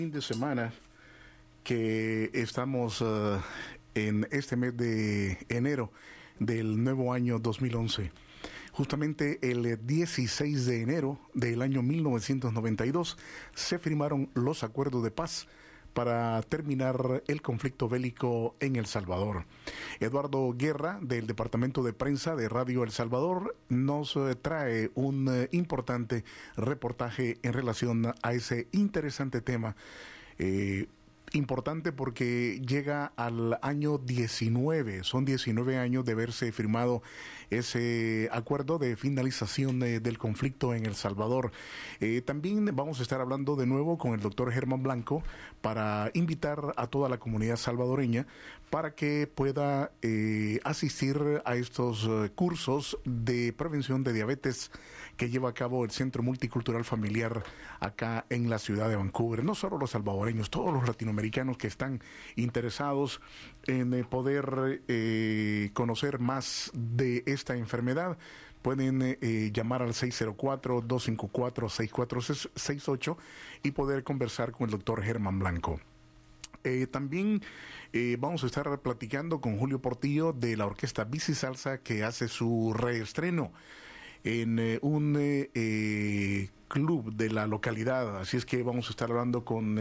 Fin de semana que estamos en este mes de enero del nuevo año 2011. Justamente el 16 de enero del año 1992 se firmaron los acuerdos de paz para terminar el conflicto bélico en El Salvador. Eduardo Guerra, del Departamento de Prensa de Radio El Salvador, nos trae un importante reportaje en relación a ese interesante tema. Importante porque llega al año 19, son 19 años de haberse firmado ese acuerdo de finalización del conflicto en El Salvador. También vamos a estar hablando de nuevo con el doctor Germán Blanco para invitar a toda la comunidad salvadoreña para que pueda asistir a estos cursos de prevención de diabetes que lleva a cabo el Centro Multicultural Familiar acá en la ciudad de Vancouver. No solo los salvadoreños, todos los latinoamericanos que están interesados en poder conocer más de esta enfermedad pueden llamar al 604-254-6468 y poder conversar con el doctor Germán Blanco. También vamos a estar platicando con Julio Portillo de la orquesta Bici Salsa, que hace su reestreno en un club de la localidad. Así es que vamos a estar hablando con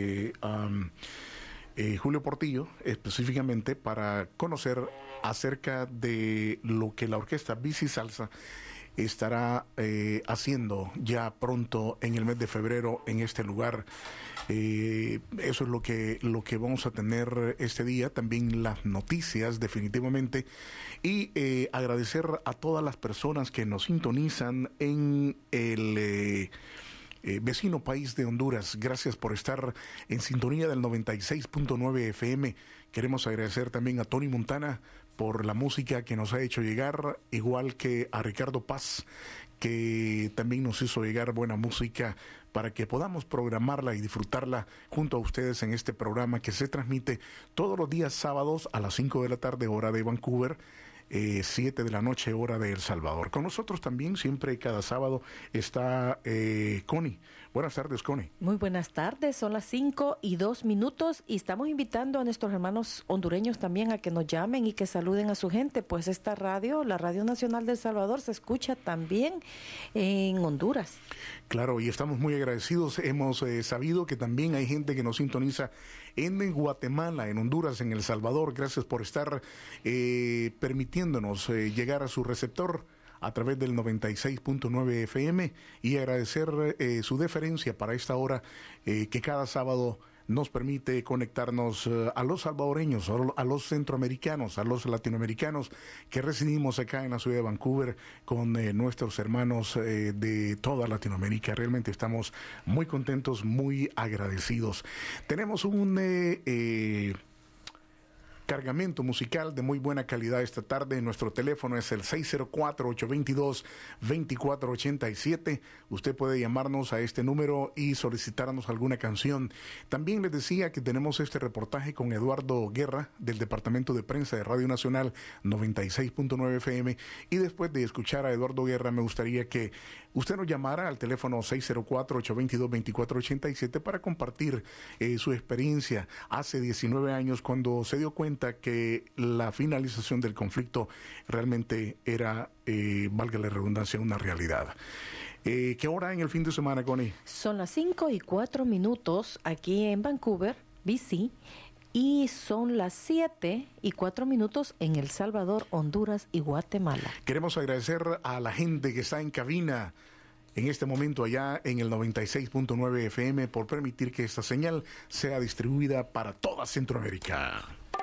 Julio Portillo específicamente para conocer acerca de lo que la orquesta Bici Salsa estará haciendo ya pronto en el mes de febrero en este lugar. Eso es lo que vamos a tener este día, también las noticias definitivamente, y agradecer a todas las personas que nos sintonizan en el vecino país de Honduras. Gracias por estar en sintonía del 96.9 FM. Queremos agradecer también a Tony Montana por la música que nos ha hecho llegar, igual que a Ricardo Paz, que también nos hizo llegar buena música para que podamos programarla y disfrutarla junto a ustedes en este programa que se transmite todos los días sábados a las 5 de la tarde, hora de Vancouver, 7 de la noche, hora de El Salvador. Con nosotros también, siempre cada sábado, está Connie. Buenas tardes, Connie. Muy buenas tardes, son las 5:02 y estamos invitando a nuestros hermanos hondureños también a que nos llamen y que saluden a su gente, pues esta radio, la Radio Nacional de El Salvador, se escucha también en Honduras. Claro, y estamos muy agradecidos. Hemos sabido que también hay gente que nos sintoniza en Guatemala, en Honduras, en El Salvador. Gracias por estar permitiéndonos llegar a su receptor a través del 96.9 FM y agradecer su deferencia para esta hora que cada sábado nos permite conectarnos a los salvadoreños, a los centroamericanos, a los latinoamericanos que residimos acá en la ciudad de Vancouver con nuestros hermanos de toda Latinoamérica. Realmente estamos muy contentos, muy agradecidos. Tenemos un cargamento musical de muy buena calidad esta tarde. Nuestro teléfono es el 604-822-2487. Usted puede llamarnos a este número y solicitarnos alguna canción. También les decía que tenemos este reportaje con Eduardo Guerra del Departamento de Prensa de Radio Nacional 96.9 FM, y después de escuchar a Eduardo Guerra me gustaría que usted nos llamara al teléfono 604-822-2487 para compartir su experiencia hace 19 años cuando se dio cuenta que la finalización del conflicto realmente era, valga la redundancia, una realidad. ¿Qué hora en el fin de semana, Connie? Son las 5:04 aquí en Vancouver, BC, y son las 7:04 en El Salvador, Honduras y Guatemala. Queremos agradecer a la gente que está en cabina en este momento allá en el 96.9 FM por permitir que esta señal sea distribuida para toda Centroamérica.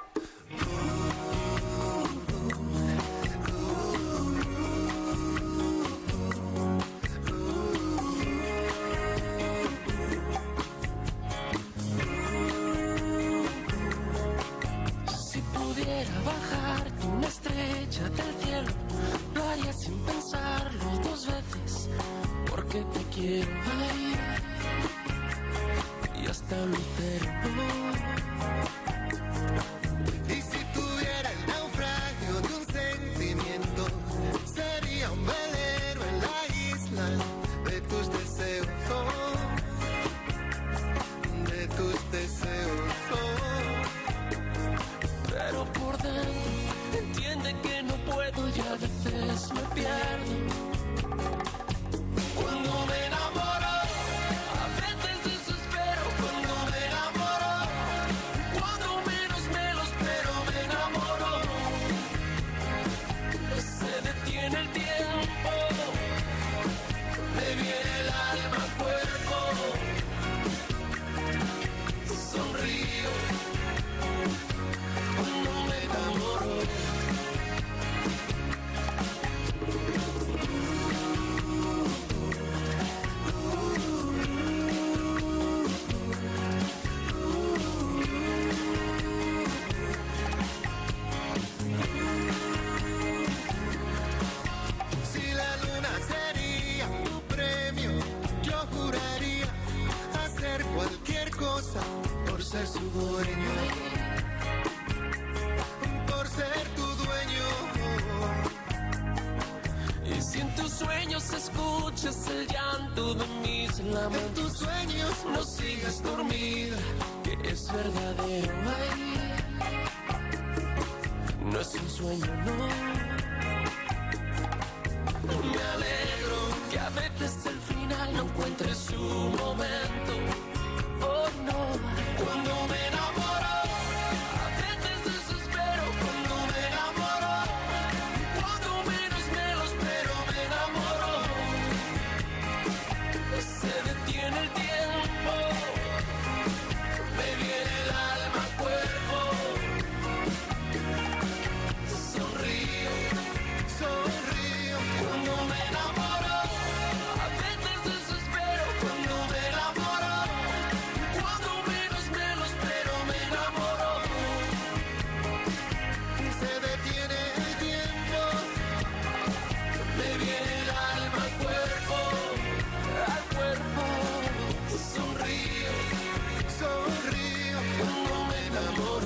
Si pudiera bajarte una estrella del cielo, lo haría sin pensarlo dos veces, porque te quiero ahí y hasta lucero. Y si tuviera el naufragio de un sentimiento, sería un velero en la isla de tus deseos, de tus por ser su dueño, por ser tu dueño. Y si en tus sueños escuchas el llanto de mis lamentos, En tus sueños no sigas dormida, que es verdadero. Ay, no es un sueño, no. Me alegro que a veces el final no encuentre su momento. Oh no, cuando me enamoro, a veces desespero. Cuando me enamoro, cuando menos me lo espero, me enamoro. Se detiene el tiempo, me viene el alma al cuerpo. Sonrío, sonrío. cuando me enamoro, a veces desespero. Cuando me enamoro, cuando menos me lo espero, me enamoro. Se detiene el tiempo, Me viene el alma al cuerpo, al cuerpo. Sonrío, sonrío. cuando me enamoro.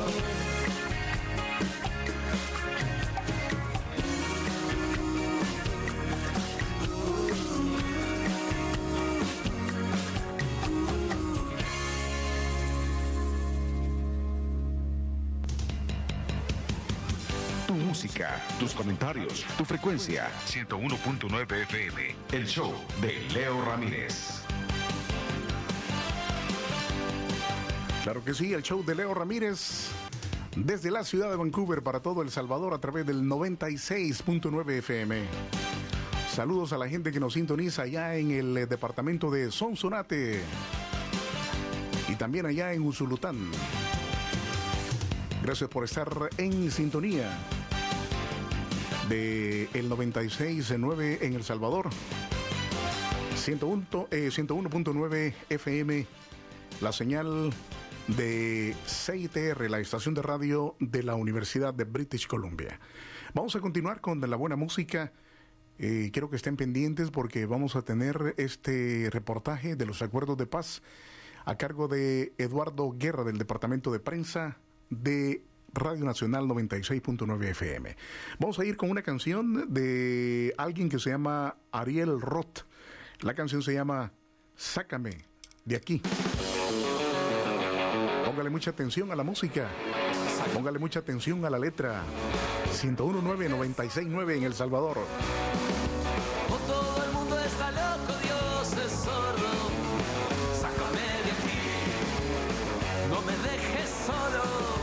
Tu música, tus comentarios, tu frecuencia. 101.9 FM. El show de Leo Ramírez. Claro que sí, el show de Leo Ramírez desde la ciudad de Vancouver para todo El Salvador a través del 96.9 FM. Saludos a la gente que nos sintoniza allá en el departamento de Sonsonate y también allá en Usulután. Gracias por estar en sintonía de el 96.9 en El Salvador, 101.9 FM, la señal de CITR, la estación de radio de la Universidad de British Columbia. Vamos a continuar con la buena música. Quiero que estén pendientes porque vamos a tener este reportaje de los acuerdos de paz a cargo de Eduardo Guerra del Departamento de Prensa de Radio Nacional 96.9 FM. Vamos a ir con una canción de alguien que se llama Ariel Roth. La canción se llama Sácame de aquí. Póngale mucha atención a la música. Póngale mucha atención a la letra. 101.9, 96.9 en El Salvador. Oh, todo el mundo está loco, Dios es sordo. Sácame de aquí, no me dejes solo.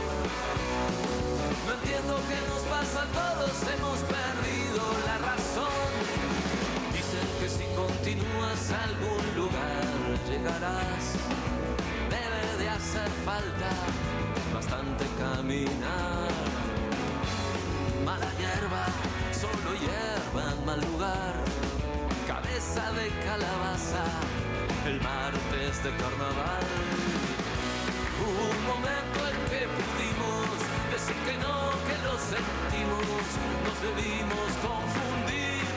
No entiendo qué nos pasa, todos hemos perdido la razón. Dicen que si continúas a algún lugar llegarás. Debe de hacer falta bastante caminar. Mala hierba, solo hierba en mal lugar. Cabeza de calabaza, el martes de carnaval. Hubo un momento en que pudimos decir que no, que lo sentimos. Nos debimos confundir.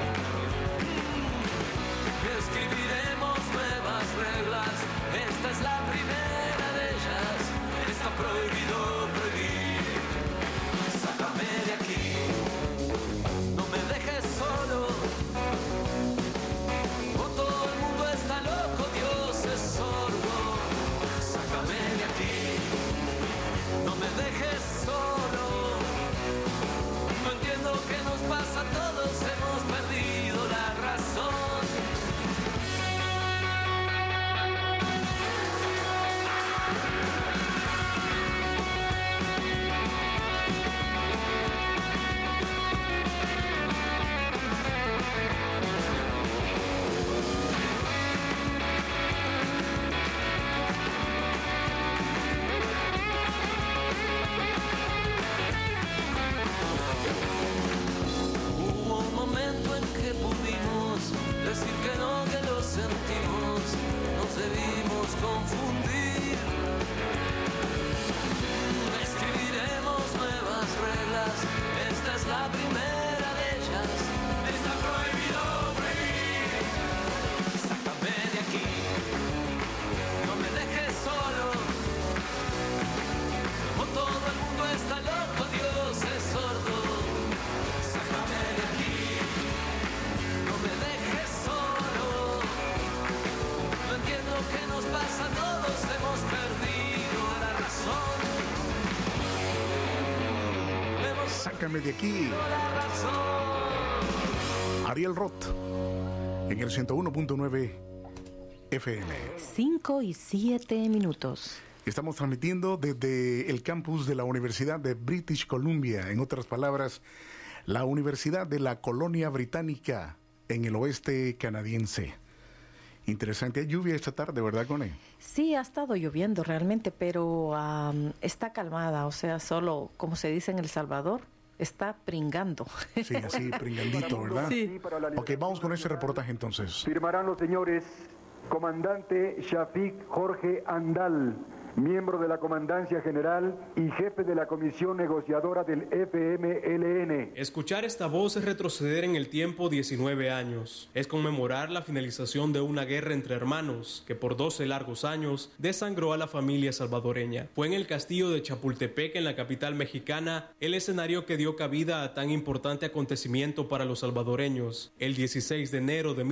Escribiremos nuevas reglas. Esta es la primera de ellas. Está prohibido prohibir. Sácame de aquí, no me dejes solo. Oh, todo el mundo está loco, Dios es sordo. sácame de aquí. Ariel Roth en el 101.9 FM. 5 y 7 minutos. Estamos transmitiendo desde el campus de la Universidad de British Columbia, en otras palabras, la Universidad de la Colonia Británica en el oeste canadiense. Interesante. ¿Hay lluvia esta tarde, verdad, Cone? Sí, ha estado lloviendo realmente, pero está calmada, o sea, solo, como se dice en El Salvador, está pringando. Sí, así, pringandito, ¿verdad? Sí. Ok, vamos con ese reportaje entonces. Firmarán los señores comandante Shafiq Jorge Andal, miembro de la Comandancia General y jefe de la Comisión Negociadora del FMLN. Escuchar esta voz es retroceder en el tiempo 19 años. Es conmemorar la finalización de una guerra entre hermanos que por 12 largos años desangró a la familia salvadoreña. Fue en el castillo de Chapultepec, en la capital mexicana, el escenario que dio cabida a tan importante acontecimiento para los salvadoreños. El 16 de enero de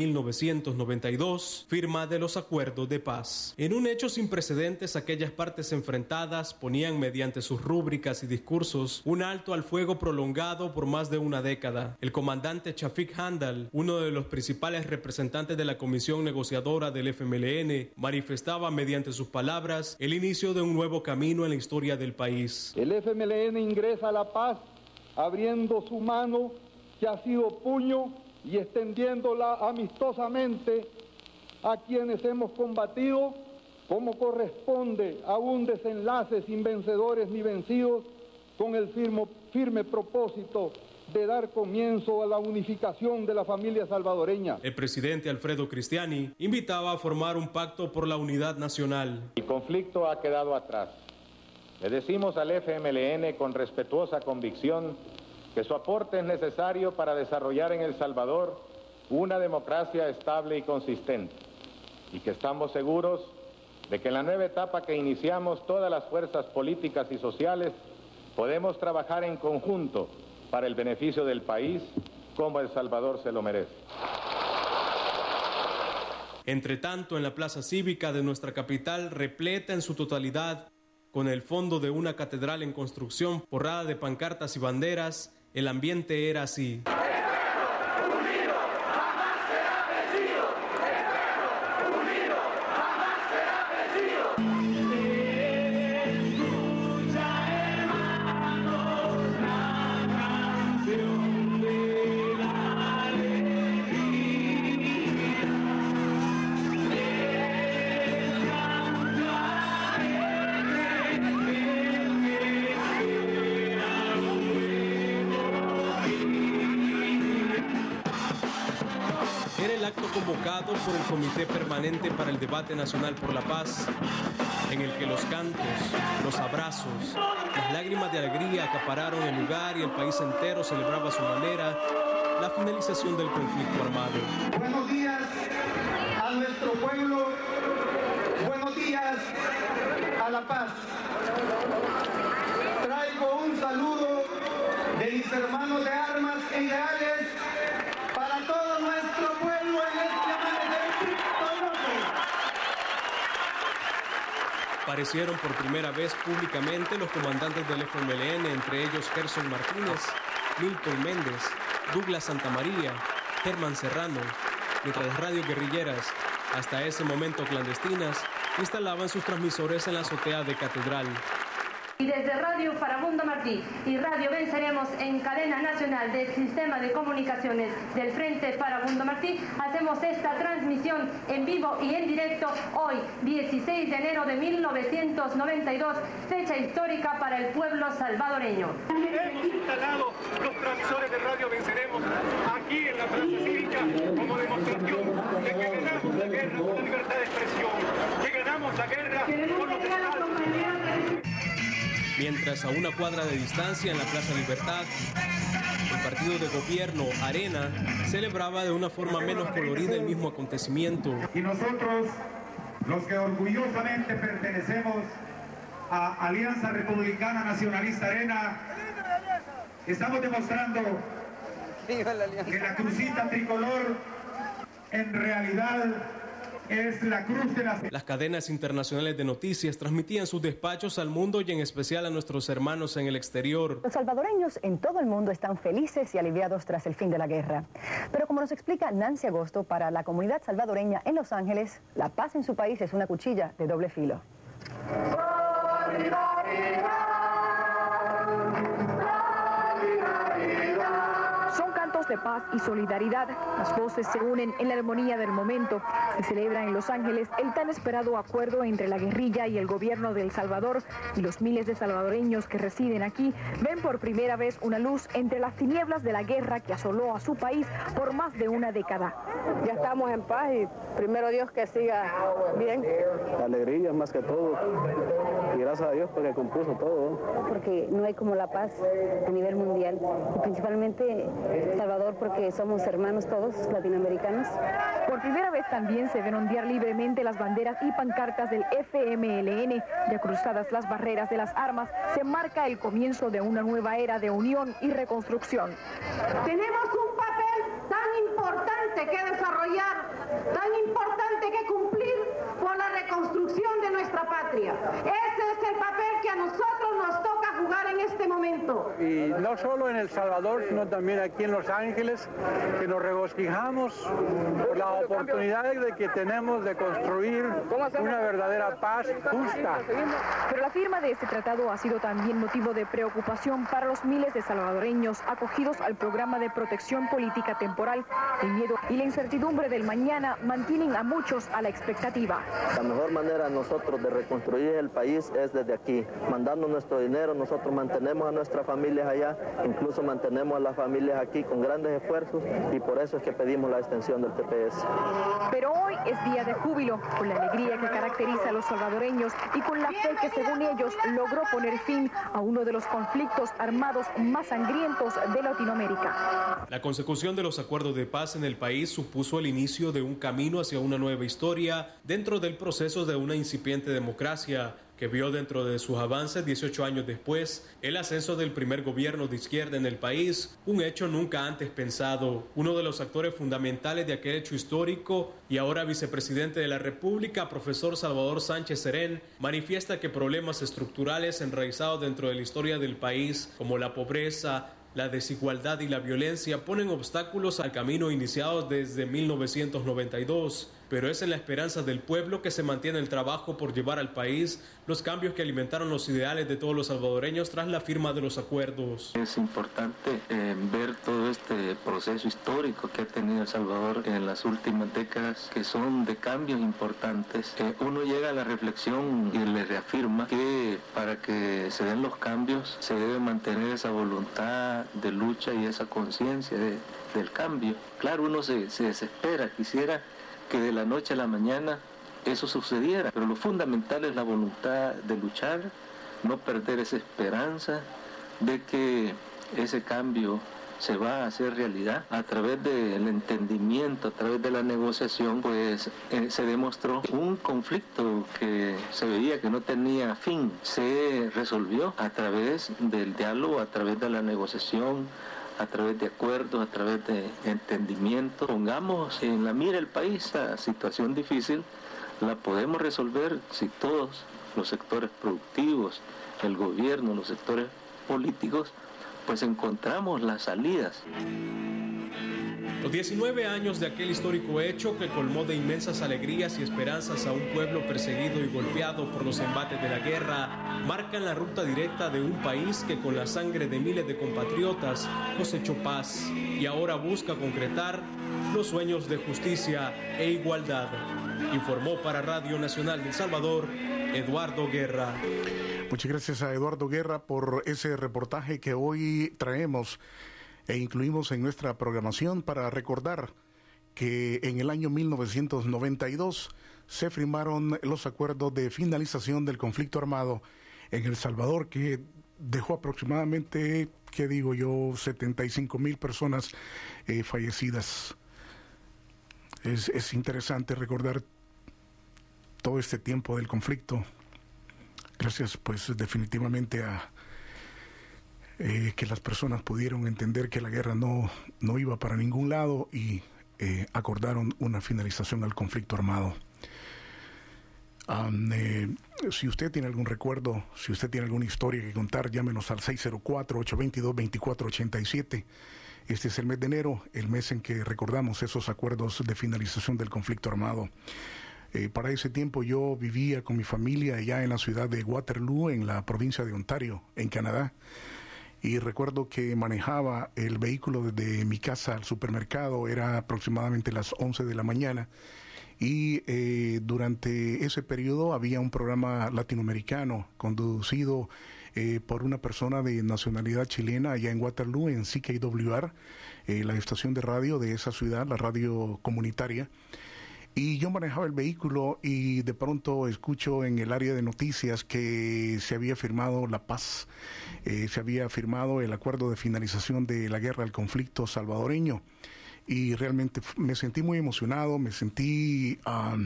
1992, firma de los acuerdos de paz. En un hecho sin precedentes, aquellas partes enfrentadas ponían mediante sus rúbricas y discursos un alto al fuego prolongado por más de una década. El comandante Shafiq Andal, uno de los principales representantes de la comisión negociadora del FMLN, manifestaba mediante sus palabras el inicio de un nuevo camino en la historia del país. El FMLN ingresa a la paz abriendo su mano que ha sido puño y extendiéndola amistosamente a quienes hemos combatido como corresponde a un desenlace sin vencedores ni vencidos, con el firme propósito de dar comienzo a la unificación de la familia salvadoreña. El presidente Alfredo Cristiani invitaba a formar un pacto por la unidad nacional. El conflicto ha quedado atrás. Le decimos al FMLN con respetuosa convicción que su aporte es necesario para desarrollar en El Salvador una democracia estable y consistente, y que estamos seguros de que en la nueva etapa que iniciamos todas las fuerzas políticas y sociales podemos trabajar en conjunto para el beneficio del país como El Salvador se lo merece. Entre tanto, en la plaza cívica de nuestra capital, repleta en su totalidad, con el fondo de una catedral en construcción forrada de pancartas y banderas, el ambiente era así. Convocado por el Comité Permanente para el Debate Nacional por la Paz, en el que los cantos, los abrazos, las lágrimas de alegría acapararon el lugar y el país entero celebraba a su manera la finalización del conflicto armado. Buenos días a nuestro pueblo, buenos días a la paz. Traigo un saludo de mis hermanos de armas e ideales para todo nuestro pueblo en este amanecer victorioso. Aparecieron por primera vez públicamente los comandantes del FMLN, entre ellos Gerson Martínez, Milton Méndez, Douglas Santamaría, Germán Serrano, mientras las radios guerrilleras, hasta ese momento clandestinas, instalaban sus transmisores en la azotea de Catedral. Y desde Radio Farabundo Martí y Radio Venceremos en cadena nacional del Sistema de Comunicaciones del Frente Farabundo Martí, hacemos esta transmisión en vivo y en directo hoy, 16 de enero de 1992, fecha histórica para el pueblo salvadoreño. Hemos instalado los transmisores de Radio Venceremos aquí en la Plaza Cívica como demostración de que ganamos la guerra con la libertad de expresión, que ganamos la guerra con los estados. Mientras a una cuadra de distancia en la Plaza Libertad, el partido de gobierno Arena celebraba de una forma menos colorida el mismo acontecimiento. Y nosotros, los que orgullosamente pertenecemos a Alianza Republicana Nacionalista Arena, estamos demostrando que la crucita tricolor en realidad es la Cruz de la... Las cadenas internacionales de noticias transmitían sus despachos al mundo y en especial a nuestros hermanos en el exterior. Los salvadoreños en todo el mundo están felices y aliviados tras el fin de la guerra. Pero como nos explica Nancy Agosto, para la comunidad salvadoreña en Los Ángeles, la paz en su país es una cuchilla de doble filo. Son cantos de paz y solidaridad. Las voces se unen en la armonía del momento. Se celebra en Los Ángeles el tan esperado acuerdo entre la guerrilla y el gobierno de El Salvador, y los miles de salvadoreños que residen aquí ven por primera vez una luz entre las tinieblas de la guerra que asoló a su país por más de una década. Ya estamos en paz y primero Dios que siga bien. Alegría más que todo. Y gracias a Dios porque compuso todo. Porque no hay como la paz a nivel mundial. Y principalmente Salvador porque somos hermanos todos latinoamericanos. Por primera vez también se ven ondear libremente las banderas y pancartas del FMLN. Ya cruzadas las barreras de las armas, se marca el comienzo de una nueva era de unión y reconstrucción. Tenemos un papel tan importante que desarrollar, tan importante que cumplir por la reconstrucción de nuestra patria. Ese es el papel que a nosotros nos toca jugar en este momento. Y no solo en El Salvador, sino también aquí en Los Ángeles, que nos regocijamos por la oportunidad de que tenemos de construir una verdadera paz justa. Pero la firma de este tratado ha sido también motivo de preocupación para los miles de salvadoreños acogidos al programa de protección política temporal. El miedo y la incertidumbre del mañana mantienen a muchos a la expectativa. La mejor manera nosotros de reconstruir el país es desde aquí, mandando nuestro dinero. Nosotros mantenemos a nuestras familias allá, incluso mantenemos a las familias aquí con grandes esfuerzos, y por eso es que pedimos la extensión del TPS. Pero hoy es día de júbilo, con la alegría que caracteriza a los salvadoreños y con la fe que, según ellos, logró poner fin a uno de los conflictos armados más sangrientos de Latinoamérica. La consecución de los acuerdos de paz en el país supuso el inicio de un camino hacia una nueva historia dentro del proceso de una incipiente democracia que vio dentro de sus avances 18 años después el ascenso del primer gobierno de izquierda en el país, un hecho nunca antes pensado. Uno de los actores fundamentales de aquel hecho histórico y ahora vicepresidente de la República, profesor Salvador Sánchez Serén, manifiesta que problemas estructurales enraizados dentro de la historia del país, como la pobreza, la desigualdad y la violencia, ponen obstáculos al camino iniciado desde 1992, pero es en la esperanza del pueblo que se mantiene el trabajo por llevar al país los cambios que alimentaron los ideales de todos los salvadoreños tras la firma de los acuerdos. Es importante ver todo este proceso histórico que ha tenido El Salvador en las últimas décadas, que son de cambios importantes. Uno llega a la reflexión y le reafirma que para que se den los cambios se debe mantener esa voluntad de lucha y esa conciencia del cambio. Claro, uno se desespera, quisiera que de la noche a la mañana eso sucediera, pero lo fundamental es la voluntad de luchar, no perder esa esperanza de que ese cambio se va a hacer realidad. A través del entendimiento, a través de la negociación, pues se demostró un conflicto que se veía que no tenía fin. Se resolvió a través del diálogo, a través de la negociación, a través de acuerdos, a través de entendimiento. Pongamos en la mira el país. La situación difícil la podemos resolver si todos los sectores productivos, el gobierno, los sectores políticos, pues encontramos las salidas. Los 19 años de aquel histórico hecho que colmó de inmensas alegrías y esperanzas a un pueblo perseguido y golpeado por los embates de la guerra marcan la ruta directa de un país que con la sangre de miles de compatriotas cosechó paz y ahora busca concretar los sueños de justicia e igualdad. Informó para Radio Nacional de El Salvador, Eduardo Guerra. Muchas gracias a Eduardo Guerra por ese reportaje que hoy traemos e incluimos en nuestra programación para recordar que en el año 1992 se firmaron los acuerdos de finalización del conflicto armado en El Salvador, que dejó aproximadamente, 75,000 personas fallecidas. Es interesante recordar todo este tiempo del conflicto. Gracias, pues, definitivamente a que las personas pudieron entender que la guerra no iba para ningún lado y acordaron una finalización al conflicto armado. Si usted tiene algún recuerdo, si usted tiene alguna historia que contar, llámenos al 604-822-2487. Este es el mes de enero, el mes en que recordamos esos acuerdos de finalización del conflicto armado. Para ese tiempo yo vivía con mi familia allá en la ciudad de Waterloo, en la provincia de Ontario, en Canadá. Y recuerdo que manejaba el vehículo desde mi casa al supermercado, era aproximadamente las 11 de la mañana. Y durante ese periodo había un programa latinoamericano conducido por una persona de nacionalidad chilena allá en Waterloo, en CKWR, la estación de radio de esa ciudad, la radio comunitaria. Y yo manejaba el vehículo y de pronto escucho en el área de noticias que se había firmado la paz, se había firmado el acuerdo de finalización de la guerra, el conflicto salvadoreño. Y realmente me sentí muy emocionado, me sentí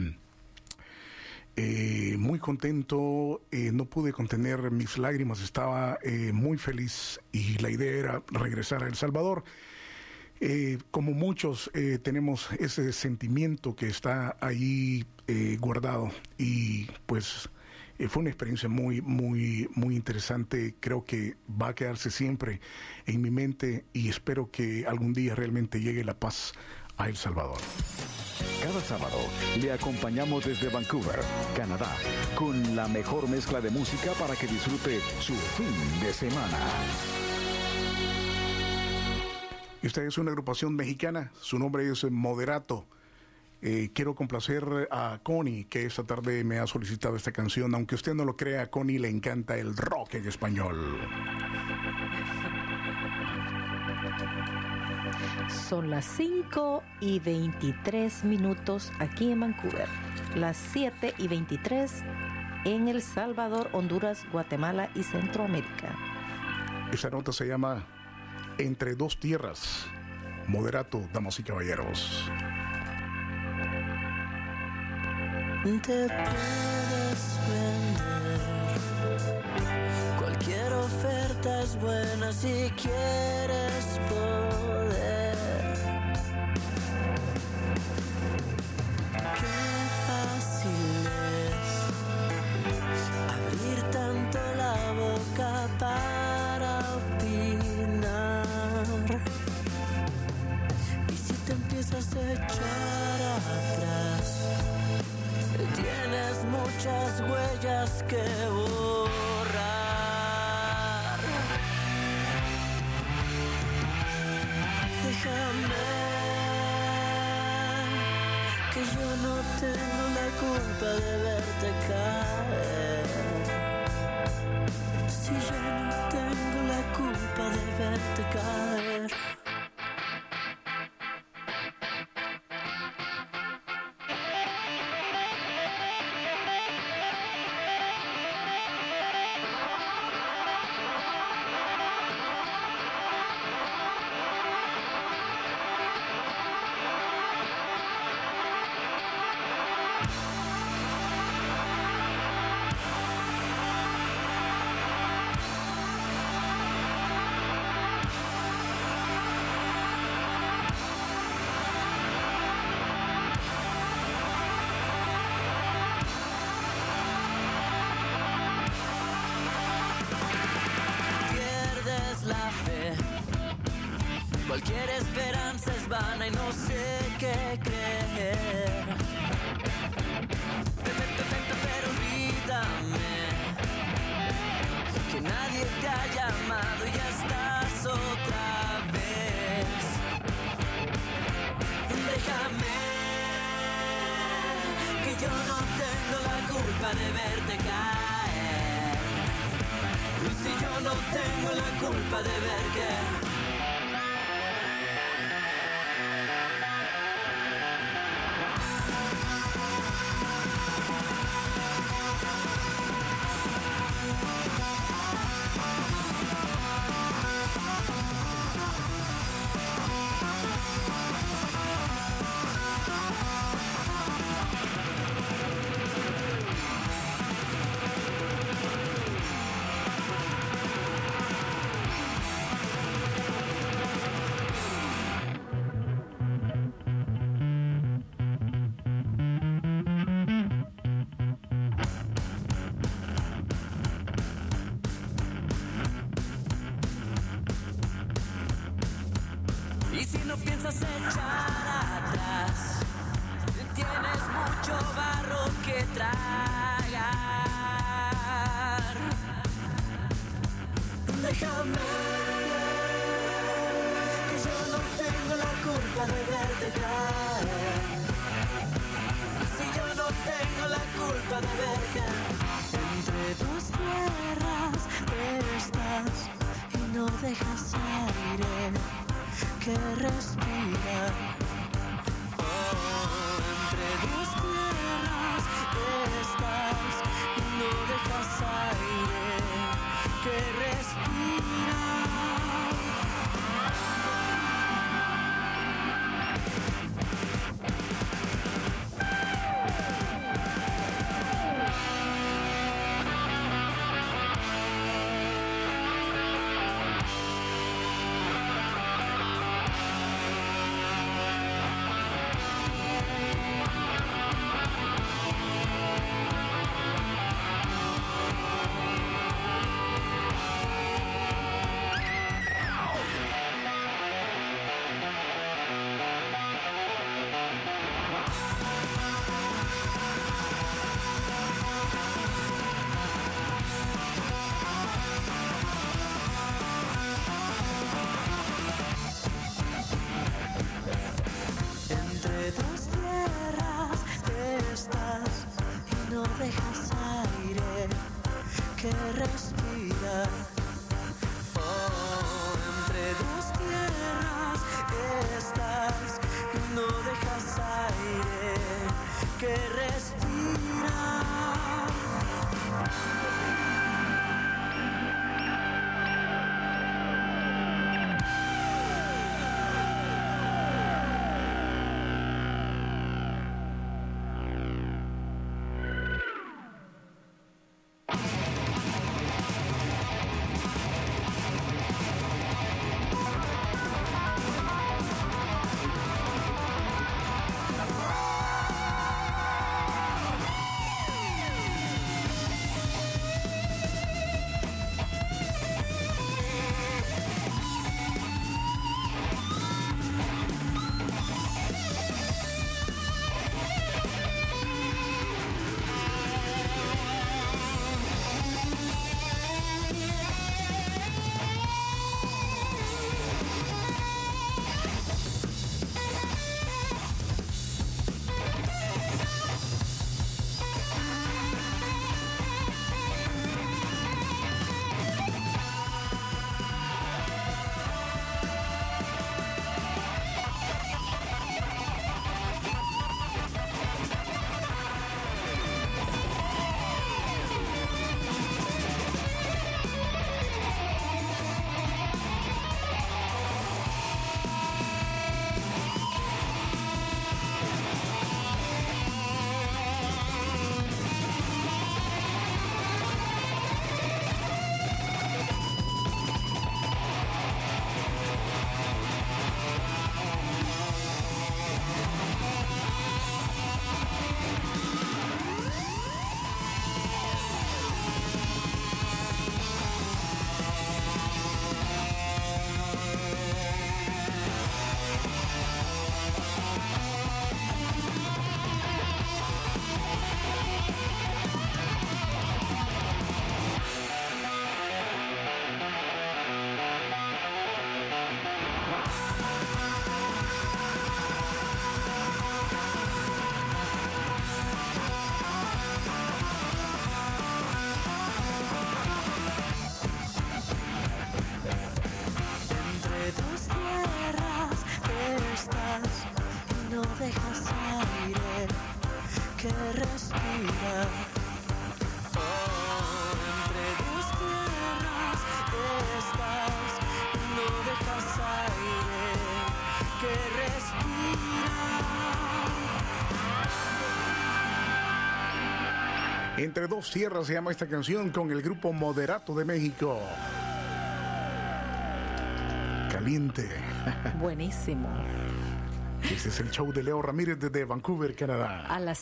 muy contento, no pude contener mis lágrimas, estaba muy feliz y la idea era regresar a El Salvador. Como muchos tenemos ese sentimiento que está ahí guardado y pues fue una experiencia muy interesante. Creo que va a quedarse siempre en mi mente y espero que algún día realmente llegue la paz a El Salvador. Cada sábado le acompañamos desde Vancouver, Canadá, con la mejor mezcla de música para que disfrute su fin de semana. Esta es una agrupación mexicana, su nombre es Moderato. Quiero complacer a Connie, que esta tarde me ha solicitado esta canción. Aunque usted no lo crea, a Connie le encanta el rock en español. Son las 5:23 aquí en Vancouver, las 7:23 en El Salvador, Honduras, Guatemala y Centroamérica. Esta nota se llama Entre dos tierras. Moderato, damas y caballeros. Te puedes vender, cualquier oferta es buena si quieres poder. Qué fácil es abrir tanto la boca para opinar. Y si te empiezas a echar atrás, tienes muchas huellas que borrar. Déjame, que yo no tengo la culpa de verte caer. Si yo no tengo la culpa de verte caer. Cualquier esperanza es vana y no sé qué creer. Pero olvídame que nadie te ha llamado y ya estás otra vez. Déjame, que yo no tengo la culpa de verte caer. Y si yo no tengo la culpa de ver que piensas echar atrás. Tienes mucho barro que tragar. Déjame, que yo no tengo la culpa de verte caer. Si yo no tengo la culpa de verte entre dos tierras, pero estás y no dejas aire que respira. Entre dos tierras estás y no dejas aire que respira. Dejas aire que respira. Oh, entre dos tierras estás y no dejas aire que respira. dejas aire que respira. Oh, entre dos tierras estás, no dejas aire que respira. Entre dos tierras se llama esta canción, con el grupo Moderato de México. Caliente. Buenísimo. Este es el show de Leo Ramírez desde Vancouver, Canadá. A las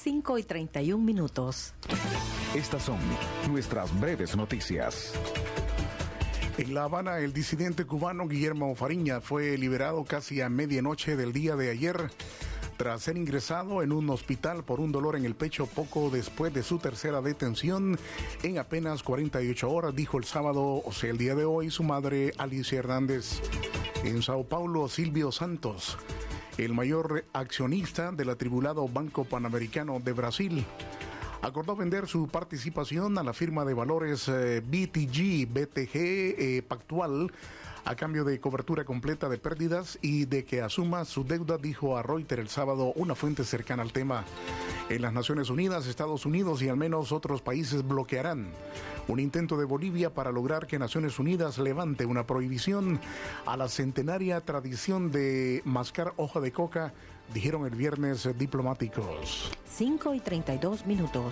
5:31. Estas son nuestras breves noticias. En La Habana, el disidente cubano Guillermo Fariña fue liberado casi a medianoche del día de ayer tras ser ingresado en un hospital por un dolor en el pecho poco después de su tercera detención en apenas 48 horas, dijo el sábado, o sea, el día de hoy, su madre Alicia Hernández. En Sao Paulo, Silvio Santos, el mayor accionista del atribulado Banco Panamericano de Brasil, acordó vender su participación a la firma de valores BTG Pactual a cambio de cobertura completa de pérdidas y de que asuma su deuda, dijo a Reuters el sábado una fuente cercana al tema. En las Naciones Unidas, Estados Unidos y al menos otros países bloquearán un intento de Bolivia para lograr que Naciones Unidas levante una prohibición a la centenaria tradición de mascar hoja de coca, dijeron el viernes diplomáticos. 5:32.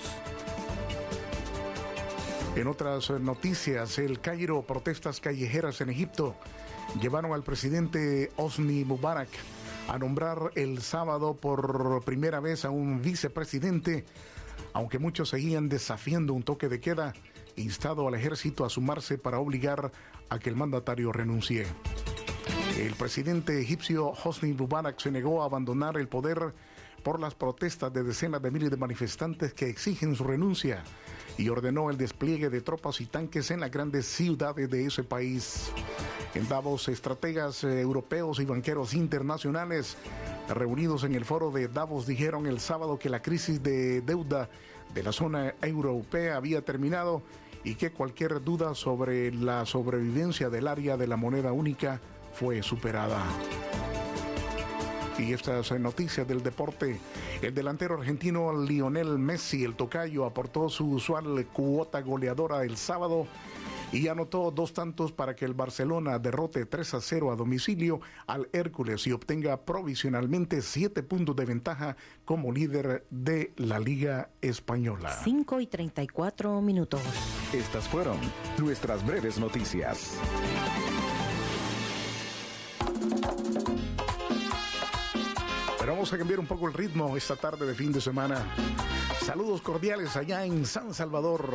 En otras noticias, el Cairo, protestas callejeras en Egipto llevaron al presidente Hosni Mubarak a nombrar el sábado por primera vez a un vicepresidente, aunque muchos seguían desafiando un toque de queda, instado al ejército a sumarse para obligar a que el mandatario renuncie. El presidente egipcio Hosni Mubarak se negó a abandonar el poder por las protestas de decenas de miles de manifestantes que exigen su renuncia y ordenó el despliegue de tropas y tanques en las grandes ciudades de ese país. En Davos, estrategas europeos y banqueros internacionales reunidos en el foro de Davos dijeron el sábado que la crisis de deuda de la zona europea había terminado y que cualquier duda sobre la sobrevivencia del área de la moneda única fue superada. Y estas noticias del deporte, el delantero argentino Lionel Messi, el tocayo, aportó su usual cuota goleadora el sábado y anotó 2 tantos para que el Barcelona derrote 3-0 a domicilio al Hércules y obtenga provisionalmente 7 puntos de ventaja como líder de la Liga Española. 5:34. Estas fueron nuestras breves noticias. Pero vamos a cambiar un poco el ritmo esta tarde de fin de semana. Saludos cordiales allá en San Salvador.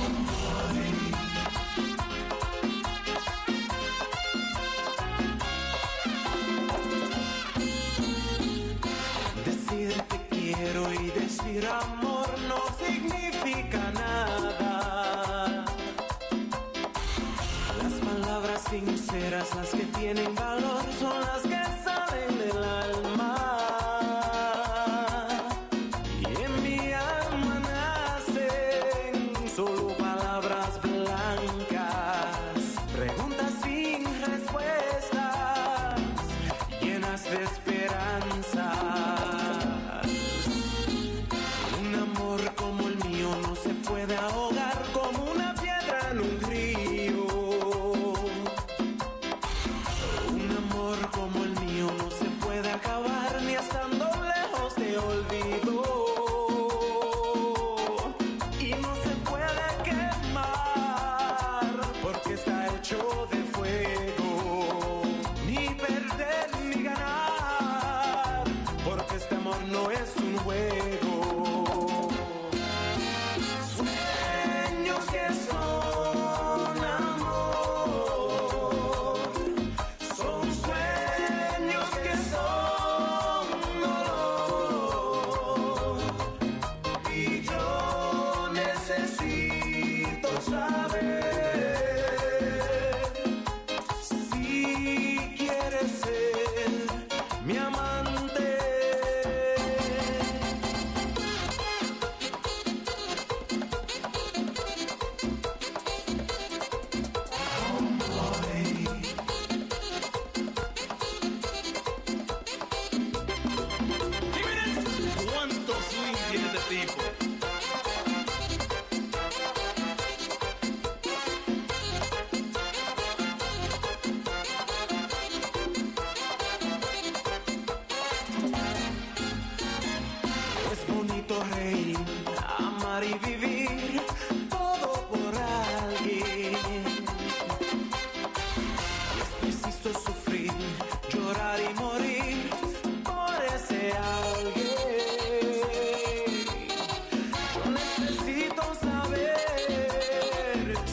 Decir te quiero y decir amor no significa nada. Las palabras sinceras, las que tienen valor, son las que salen del alma.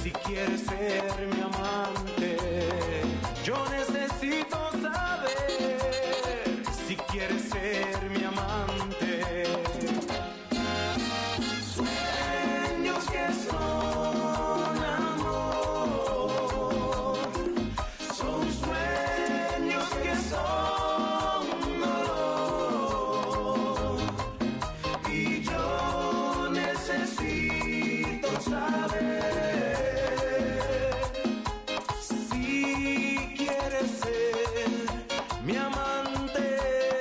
Si quieres ser mi amante, yo necesito saber si quieres ser mi amante. Sueños que son amor, son sueños que son dolor, y yo necesito saber si quieres ser mi amante.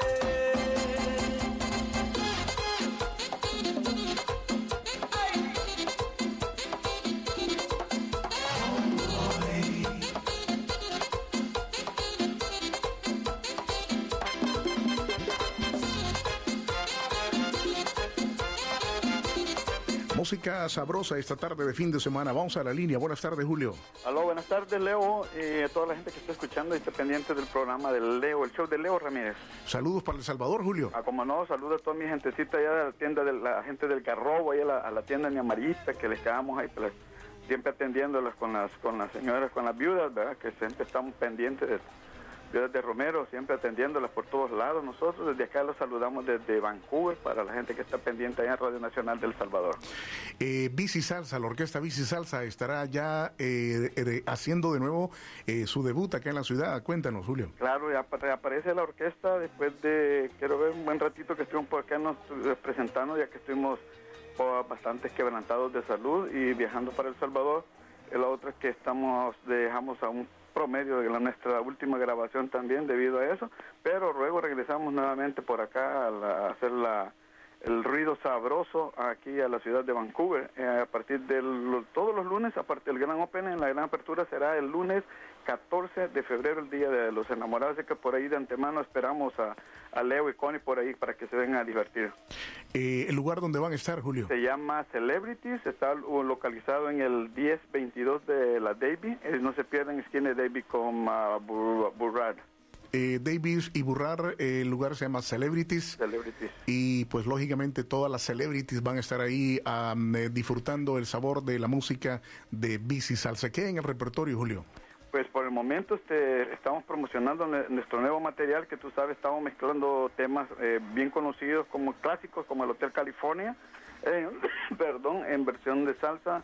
Música sabrosa esta tarde de fin de semana. Vamos a la línea. Buenas tardes, Julio. Aló, buenas tardes, Leo, y a toda la gente que está escuchando y está pendiente del programa del Leo, el show de Leo Ramírez. Saludos para El Salvador, Julio. Como no, saludos a toda mi gentecita allá de la tienda de la gente del Garrobo, ahí a la tienda de mi amarillista, que les quedamos ahí, pues, siempre atendiéndolas con las señoras, con las viudas, ¿verdad? Que siempre estamos pendientes de viudas de Romero, siempre atendiéndolas por todos lados. Nosotros desde acá los saludamos desde Vancouver para la gente que está pendiente allá en Radio Nacional del Salvador. Bici Salsa, la orquesta Bici Salsa estará ya haciendo de nuevo su debut acá en la ciudad. Cuéntanos, Julio. Claro, ya aparece la orquesta después de, quiero ver, un buen ratito que estuvimos por acá nos presentando, ya que estuvimos bastante quebrantados de salud y viajando para El Salvador. La otra es que dejamos a un promedio de nuestra última grabación también debido a eso, pero luego regresamos nuevamente por acá a hacer el ruido sabroso aquí a la ciudad de Vancouver, a partir de todos los lunes, aparte del gran opening, la gran apertura será el lunes 14 de febrero, el Día de los Enamorados, así que por ahí de antemano esperamos a Leo y Connie por ahí para que se vengan a divertir. ¿El lugar donde van a estar, Julio? Se llama Celebrities, está localizado en el 1022 de la Davie, no se pierdan, esquina de Davie con Burrard. Davis y Burrard, el lugar se llama Celebrities. Y pues lógicamente todas las celebrities van a estar ahí disfrutando el sabor de la música de Bici Salsa. ¿Qué hay en el repertorio, Julio? Pues por el momento estamos promocionando nuestro nuevo material, que tú sabes, estamos mezclando temas bien conocidos como clásicos, como el Hotel California, en versión de salsa,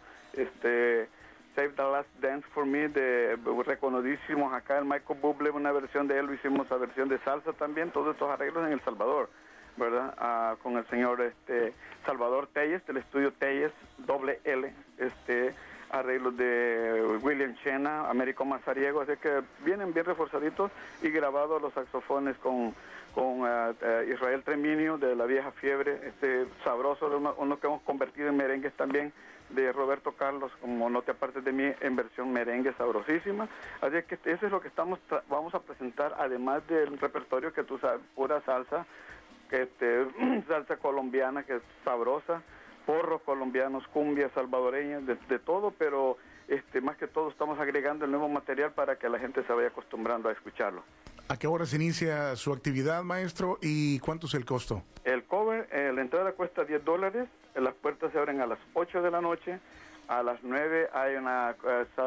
Save the Last Dance for Me, reconocidísimos acá, el Michael Bublé, una versión de él, lo hicimos a versión de salsa también, todos estos arreglos en El Salvador, ¿verdad? Con el señor Salvador Telles, del estudio Telles, LL, arreglos de William Chena, Américo Mazariego, así que vienen bien reforzaditos y grabados los saxofones con Israel Treminio de La Vieja Fiebre, sabroso, uno que hemos convertido en merengues también, de Roberto Carlos, como No te apartes de mí, en versión merengue sabrosísima. Así que eso es lo que vamos a presentar, además del repertorio que tú sabes, pura salsa, salsa colombiana que es sabrosa, porros colombianos, cumbias salvadoreñas, de todo, pero más que todo estamos agregando el nuevo material para que la gente se vaya acostumbrando a escucharlo. ¿A qué hora se inicia su actividad, maestro, y cuánto es el costo? El cover, la entrada cuesta $10, las puertas se abren a las 8 de la noche, a las 9 hay una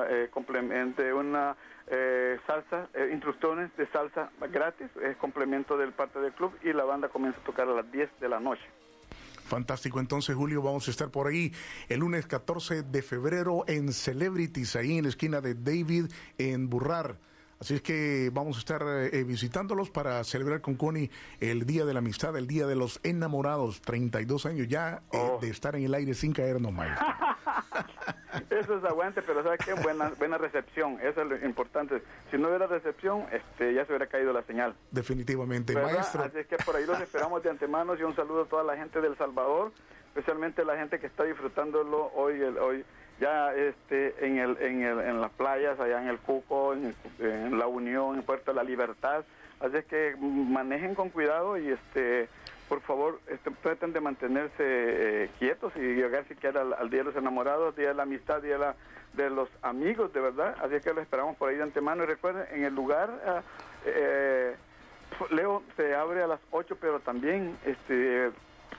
salsa, instrucciones de salsa gratis, es complemento del parte del club, y la banda comienza a tocar a las 10 de la noche. Fantástico, entonces, Julio, vamos a estar por ahí el lunes 14 de febrero en Celebrities, ahí en la esquina de David, en Burrard. Así es que vamos a estar visitándolos para celebrar con Connie el Día de la Amistad, el Día de los Enamorados, 32 años ya de estar en el aire sin caernos, maestro. Eso es aguante, pero ¿sabes qué? Buena recepción, eso es lo importante. Si no hubiera recepción, ya se hubiera caído la señal. Definitivamente, ¿verdad? Maestro. Así es que por ahí los esperamos de antemano, y un saludo a toda la gente de El Salvador, especialmente la gente que está disfrutándolo hoy ya en las playas, allá en el Cuco, en La Unión, en Puerto de la Libertad. Así es que manejen con cuidado y por favor, traten de mantenerse quietos y llegar siquiera al Día de los Enamorados, Día de la Amistad, Día de los Amigos, de verdad. Así es que lo esperamos por ahí de antemano. Y recuerden, en el lugar, Leo, se abre a las 8, pero también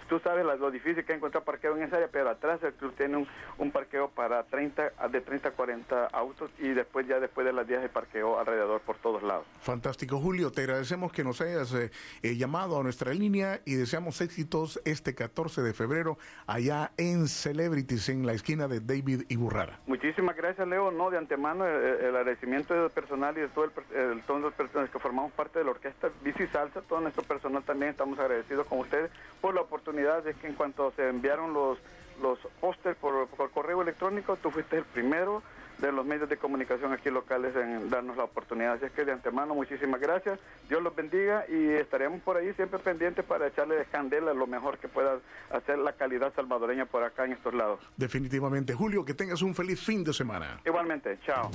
tú sabes lo difícil que es encontrar parqueo en esa área, pero atrás el club tiene un parqueo para de 30 a 40 autos, y después de las 10 hay parqueo alrededor por todos lados. Fantástico, Julio, te agradecemos que nos hayas llamado a nuestra línea y deseamos éxitos este 14 de febrero allá en Celebrities, en la esquina de David y Burrara. Muchísimas gracias, Leo. No, de antemano el agradecimiento del personal y de todas las personas que formamos parte de la orquesta Bici Salsa, todo nuestro personal también estamos agradecidos con ustedes por la oportunidad. Es que en cuanto se enviaron los pósters por correo electrónico, tú fuiste el primero de los medios de comunicación aquí locales en darnos la oportunidad. Así es que de antemano muchísimas gracias, Dios los bendiga, y estaremos por ahí siempre pendientes para echarle candela lo mejor que pueda hacer la calidad salvadoreña por acá en estos lados. Definitivamente, Julio, que tengas un feliz fin de semana. Igualmente, chao.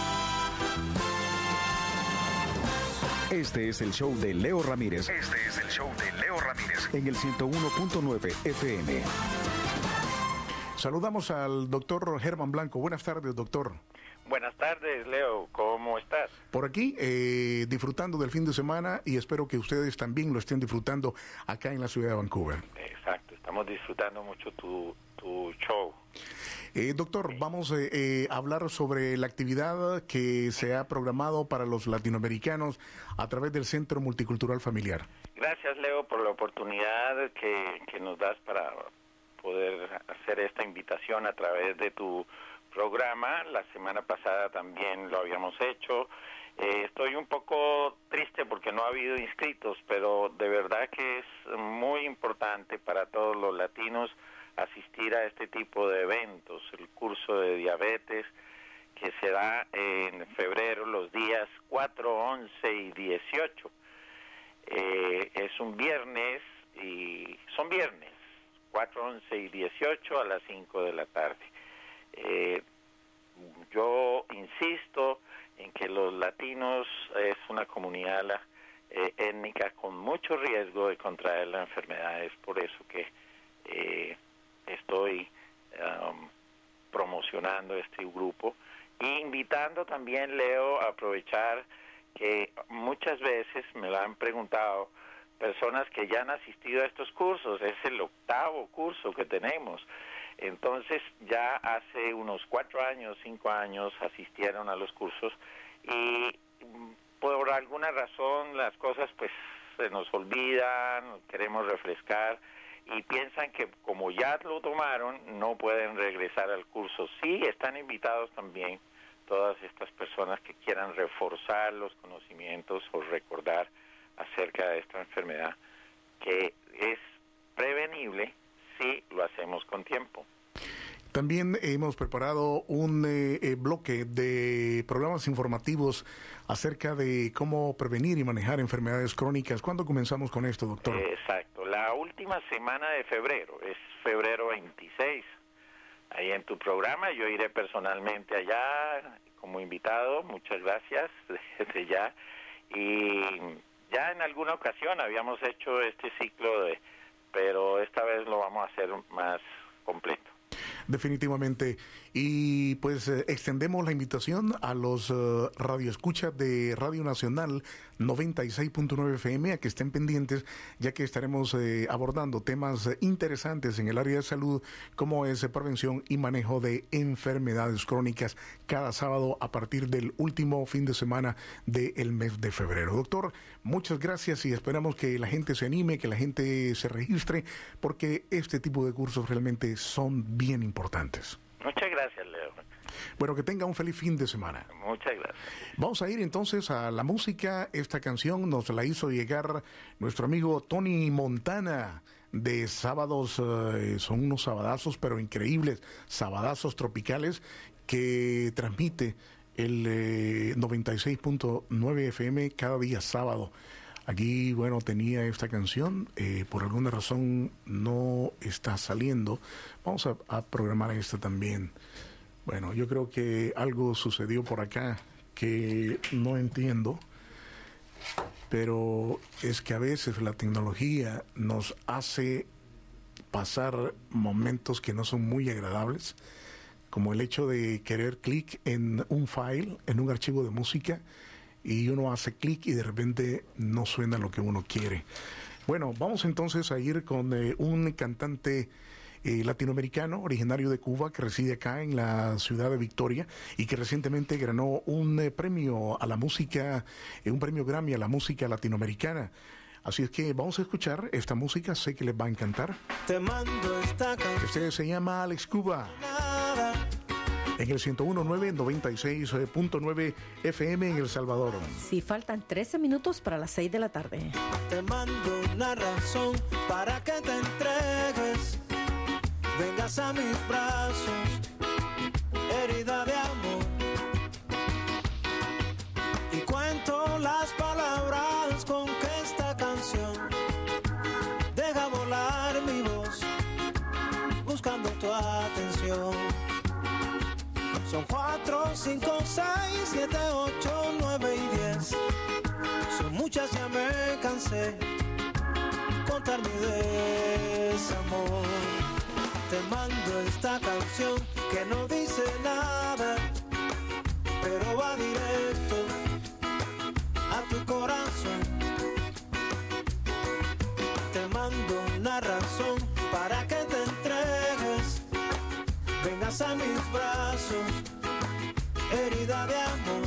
Este es el show de Leo Ramírez. Este es el show de Leo Ramírez. En el 101.9 FM. Saludamos al doctor Germán Blanco. Buenas tardes, doctor. Buenas tardes, Leo. ¿Cómo estás? Por aquí, disfrutando del fin de semana, y espero que ustedes también lo estén disfrutando acá en la ciudad de Vancouver. Exacto, estamos disfrutando mucho tu show. Doctor, vamos a hablar sobre la actividad que se ha programado para los latinoamericanos a través del Centro Multicultural Familiar. Gracias, Leo, por la oportunidad que nos das para poder hacer esta invitación a través de tu programa. La semana pasada también lo habíamos hecho. Estoy un poco triste porque no ha habido inscritos, pero de verdad que es muy importante para todos los latinos asistir a este tipo de eventos. El curso de diabetes que se da en febrero los días 4, 11 y 18. Es un viernes, y son viernes 4, 11 y 18 a las 5 de la tarde. Yo insisto en que los latinos es una comunidad étnica con mucho riesgo de contraer la enfermedad. Es por eso que estoy promocionando este grupo e invitando también, Leo, a aprovechar que muchas veces me lo han preguntado personas que ya han asistido a estos cursos. Es el 8º curso que tenemos. Entonces ya hace unos 4 años, 5 años asistieron a los cursos, y por alguna razón las cosas pues se nos olvidan, queremos refrescar, y piensan que como ya lo tomaron no pueden regresar al curso. Sí, están invitados también todas estas personas que quieran reforzar los conocimientos o recordar acerca de esta enfermedad, que es prevenible si lo hacemos con tiempo. También hemos preparado un bloque de programas informativos acerca de cómo prevenir y manejar enfermedades crónicas. ¿Cuándo comenzamos con esto, doctor? Exacto, la última semana de febrero, es febrero 26. Ahí en tu programa yo iré personalmente allá como invitado. Muchas gracias desde ya. Y ya en alguna ocasión habíamos hecho este ciclo, pero esta vez lo vamos a hacer más completo. Definitivamente. Y pues extendemos la invitación a los radioescuchas de Radio Nacional 96.9 FM a que estén pendientes, ya que estaremos abordando temas interesantes en el área de salud, como es prevención y manejo de enfermedades crónicas, cada sábado a partir del último fin de semana del mes de febrero. Doctor, muchas gracias, y esperamos que la gente se anime, que la gente se registre, porque este tipo de cursos realmente son bien importantes. Muchas gracias, Leo. Bueno, que tenga un feliz fin de semana. Muchas gracias. Vamos a ir entonces a la música. Esta canción nos la hizo llegar nuestro amigo Tony Montana, de Sábados. Son unos sabadazos, pero increíbles, sabadazos tropicales, que transmite el 96.9 FM cada día sábado. Aquí, bueno, tenía esta canción, por alguna razón no está saliendo. Vamos a programar esta también. Bueno, yo creo que algo sucedió por acá que no entiendo, pero es que a veces la tecnología nos hace pasar momentos que no son muy agradables, como el hecho de querer clic en un file, en un archivo de música, y uno hace clic y de repente no suena lo que uno quiere. Bueno, vamos entonces a ir con un cantante latinoamericano originario de Cuba que reside acá en la ciudad de Victoria y que recientemente ganó un premio a la música, un premio Grammy a la música latinoamericana. Así es que vamos a escuchar esta música, sé que les va a encantar. Te mando esta canción. Este se llama Alex Cuba. En el 101.9, 96.9 FM en El Salvador. Sí, faltan 13 minutos para las 6 de la tarde. Te mando una razón para que te entregues. Vengas a mis brazos, herida de amor. Y cuento las palabras con que esta canción deja volar mi voz, buscando tu atención. Son 4, 5, 6, 7, 8, 9 y 10. Son muchas, ya me cansé contar mi desamor. Te mando esta canción que no dice nada, pero va directo a tu corazón. Te mando una razón para que te entregues. Vengas a mis brazos, herida de amor.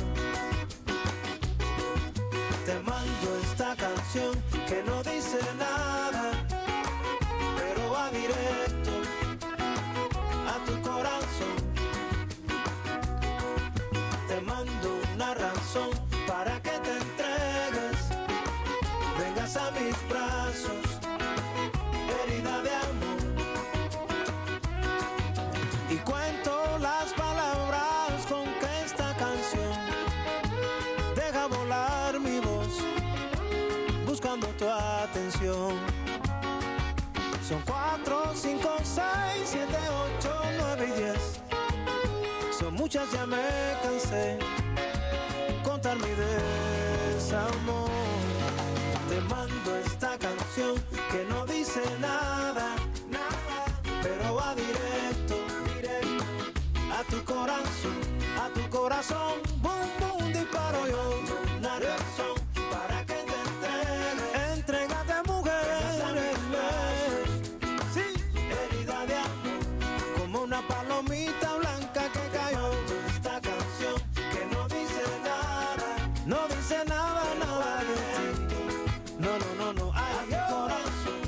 Te mando esta canción que no dice nada, pero va directo a tu corazón. Te mando una razón para que te entregues. Vengas a mis brazos, herida de amor. Y cuento las palabras con que esta canción deja volar mi voz, buscando tu atención. Son 4, 5, 6, 7, 8, 9 y 10. Son muchas, ya me cansé contar mi desamor. Te mando esta canción que no dice nada, pero va directo a tu corazón, boom, boom, disparo yo. Una razón para que te entregues. Entrégate, mujer. Sí, herida de amor, como una palomita blanca que cayó. Esta canción que no dice nada, no dice nada, nada de ti. No, no, no, no, ay, mi corazón.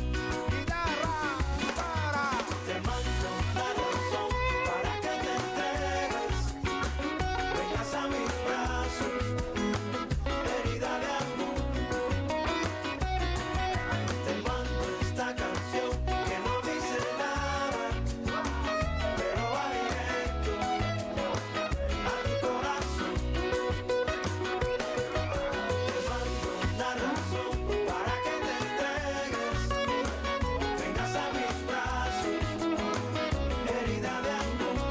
Te mando una razón para que te entregues. Vengas a mis brazos, herida de amor. Te mando esta canción que no dice nada, pero va directo a tu corazón. Te mando una razón para que te entregues. Vengas a mis brazos, herida de amor.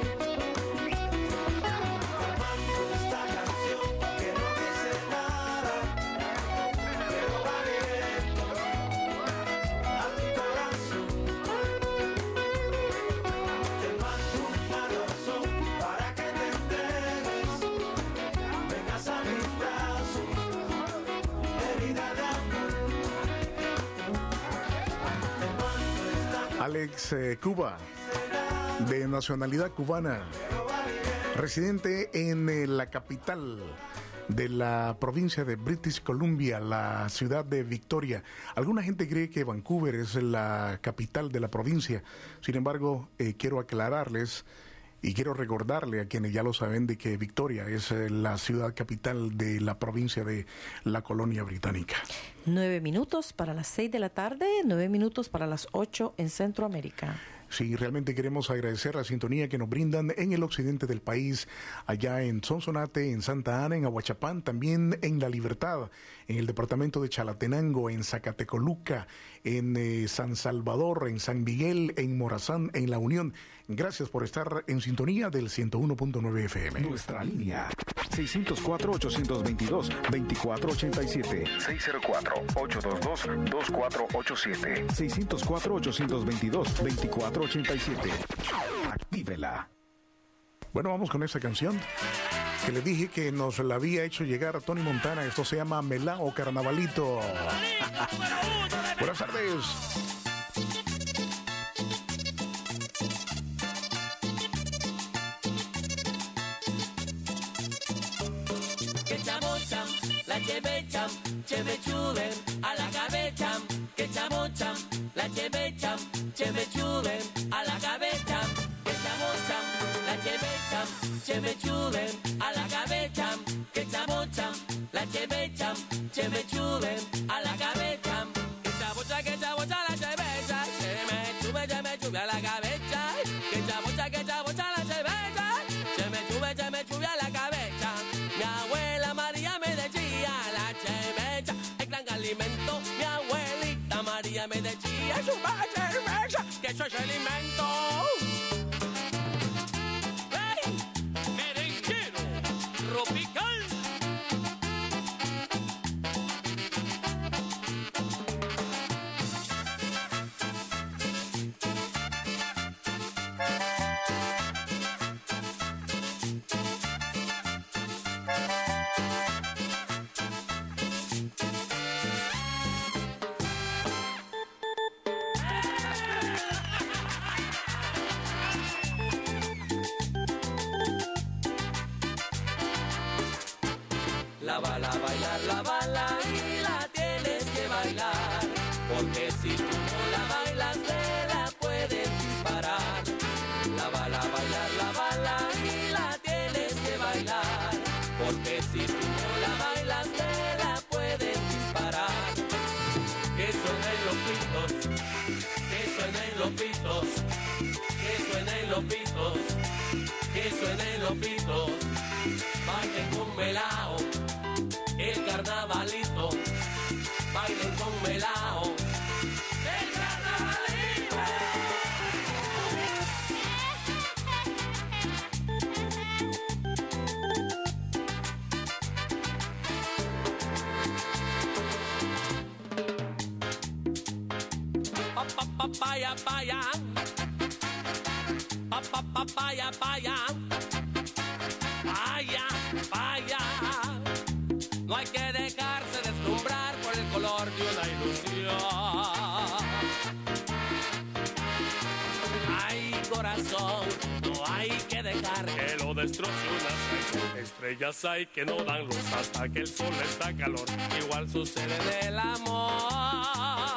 Te mando esta canción que no dice nada, pero va directo a tu corazón. Te mando una razón para que te entregues. Vengas a mis brazos, herida de amor. Alex Cuba, de nacionalidad cubana, residente en la capital de la provincia de British Columbia, la ciudad de Victoria. Alguna gente cree que Vancouver es la capital de la provincia. Sin embargo, quiero aclararles y quiero recordarle a quienes ya lo saben de que Victoria es la ciudad capital de la provincia de la colonia británica. 9 minutos para las 6 de la tarde, 9 minutos para las 8 en Centroamérica. Sí, realmente queremos agradecer la sintonía que nos brindan en el occidente del país, allá en Sonsonate, en Santa Ana, en Ahuachapán, también en La Libertad, en el departamento de Chalatenango, en Zacatecoluca, en San Salvador, en San Miguel, en Morazán, en La Unión. Gracias por estar en sintonía del 101.9 FM. Nuestra línea 604-822-2487. 604-822-2487. 604-822-2487. Actívela. Bueno, vamos con esta canción. que le dije que nos la había hecho llegar a Tony Montana. Esto se llama Melao Carnavalito. Buenas tardes. Que chamocham, la chevecham, chevechuven, a la cabecham, que chamocham, la chevecham, chevechuven, a la cabecham, que chamocham, la chevecham, chevechuven, a la cabecham, que chamocham, la chevecham, chevechuven, a la cabecham, que chamocha, la chevecha, chemechuve, a la cabeza, que chamocha, la chevecha, chemechuve, a la cabeza. Mi abuela María me decía, la chemecha es gran alimento. Mi abuelita María me decía, chemecha, que eso es alimento. ¡Hey! Merenguero tropical. La bala y la tienes que bailar, porque si tú no la bailas te la pueden disparar. La bala y la tienes que bailar, porque si tú no la bailas te la pueden disparar. Que suenen los pitos, que suenen los pitos, que suenen los pitos, que suenen los pitos, bailen con melao. El carnavalito, bailen con melao. El carnavalito. Papaya, papaya. Papaya, papaya. Vaya, vaya. No hay que dejarse deslumbrar por el color de una ilusión. Ay, corazón, no hay que dejar que lo destroce una estrella. Estrellas hay que no dan luz hasta que el sol les da calor. Igual sucede en el amor.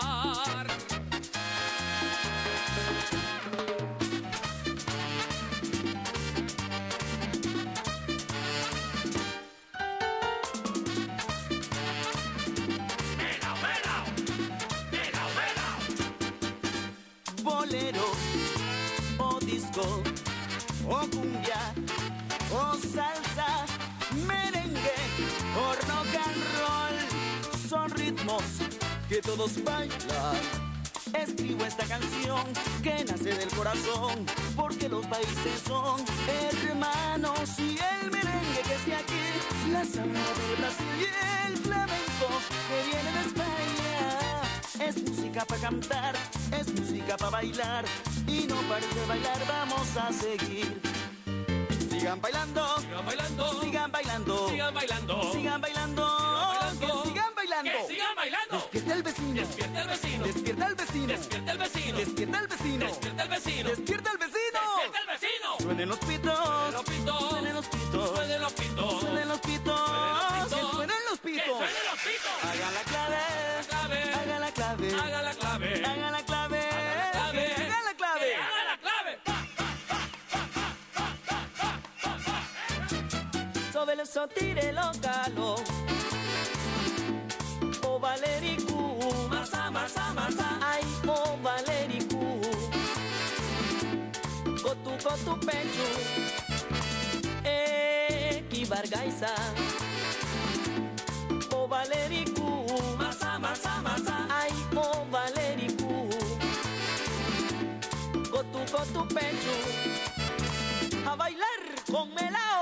Bolero, o disco, o cumbia, o salsa, merengue, o rock and roll, son ritmos que todos bailan. Escribo esta canción que nace del corazón, porque los países son hermanos y el merengue que es de aquí, la samba de Brasil y el flamenco que viene de España. Es música para cantar, es música para bailar, y no parece bailar, vamos a seguir. Sigan bailando, sigan bailando, sigan bailando, sigan bailando, sigan bailando, que sigan bailando, que sigan bailando. Despierta el vecino, despierta el vecino, despierta el vecino, despierta el vecino, despierta el vecino, despierta el vecino, despierta el vecino, despierta el vecino. Suenen los pitos, suenen los pitos, suenen los pitos, suenen los pitos, que suenen los pitos, hagan la clave, hagan la clave, hagan la clave, hagan la clave, hagan la clave, hagan la clave. Sobre el sotire localo, o valericu, masa, masa, masa, ay, o valericu, cotu pecho, kibargaisa, o valericu, masa, masa, masa, ay, o valericu, cotu pecho, a bailar con melao.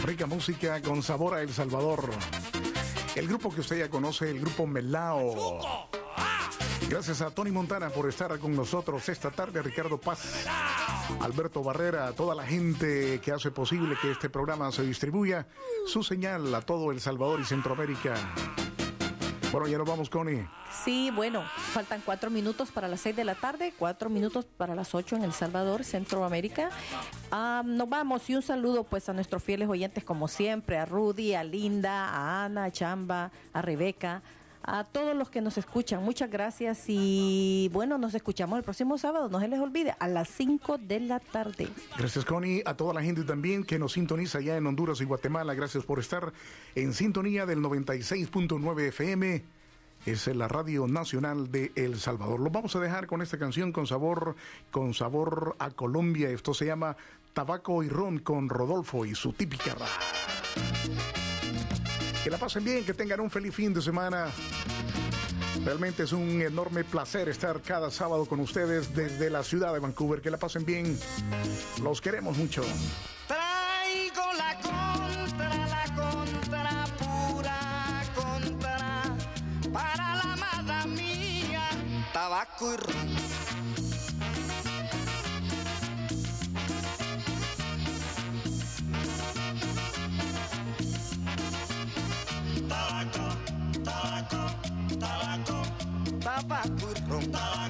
Rica música con sabor a El Salvador. El grupo que usted ya conoce, el grupo Melao. Gracias a Tony Montana por estar con nosotros esta tarde, Ricardo Paz, Alberto Barrera, a toda la gente que hace posible que este programa se distribuya su señal a todo El Salvador y Centroamérica. Bueno, ya nos vamos, Connie. Sí, bueno, faltan 4 minutos para las 6 de la tarde, 4 minutos para las 8 en El Salvador, Centroamérica. Nos vamos y un saludo pues a nuestros fieles oyentes como siempre, a Rudy, a Linda, a Ana, a Chamba, a Rebeca, a todos los que nos escuchan. Muchas gracias y bueno, nos escuchamos el próximo sábado, no se les olvide, a las 5 de la tarde. Gracias, Connie, a toda la gente también que nos sintoniza allá en Honduras y Guatemala. Gracias por estar en sintonía del 96.9 FM. Es la Radio Nacional de El Salvador. Lo vamos a dejar con esta canción con sabor a Colombia. Esto se llama Tabaco y Ron con Rodolfo y su típica rap. Que la pasen bien, que tengan un feliz fin de semana. Realmente es un enorme placer estar cada sábado con ustedes desde la ciudad de Vancouver. Que la pasen bien. Los queremos mucho. Traigo la contra, pura contra, para la amada mía, tabaco y ron. Tabaco y ron,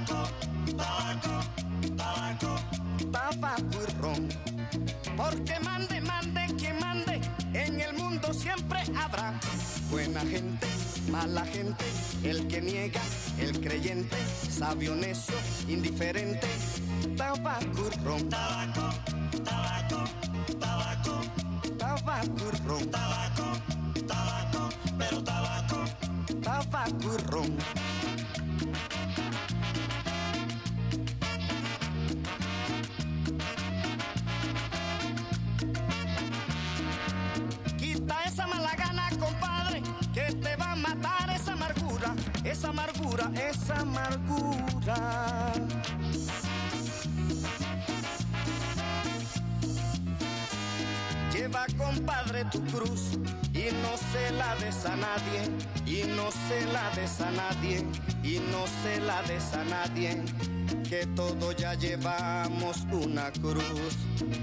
tabaco y ron. Porque mande, quien mande, en el mundo siempre habrá buena gente, mala gente, el que niega, el creyente, sabio, necio, indiferente. Tabaco y ron, tabaco y ron, pero tabaco y ron. Quita esa mala gana, compadre, que te va a matar esa amargura, esa amargura, esa amargura. Lleva, compadre, tu cruz y no se la des a nadie, y no se la des a nadie, y no se la des a nadie, que todos ya llevamos una cruz.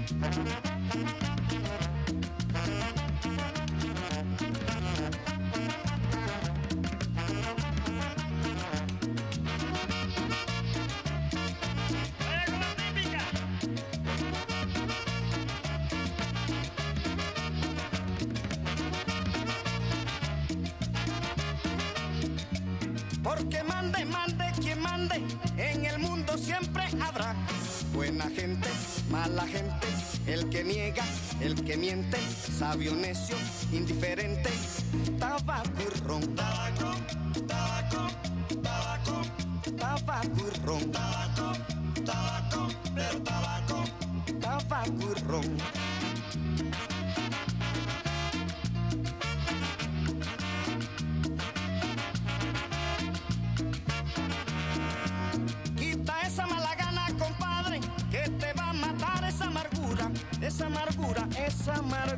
Porque mande, quien mande, en el mundo siempre habrá buena gente, mala gente, el que niega, el que miente, sabio, necio, indiferente. Tabaco y ron, tabaco y ron, pero tabaco y ron. Esa mala gana, compadre, que te va a matar esa amargura, esa amargura, esa amargura.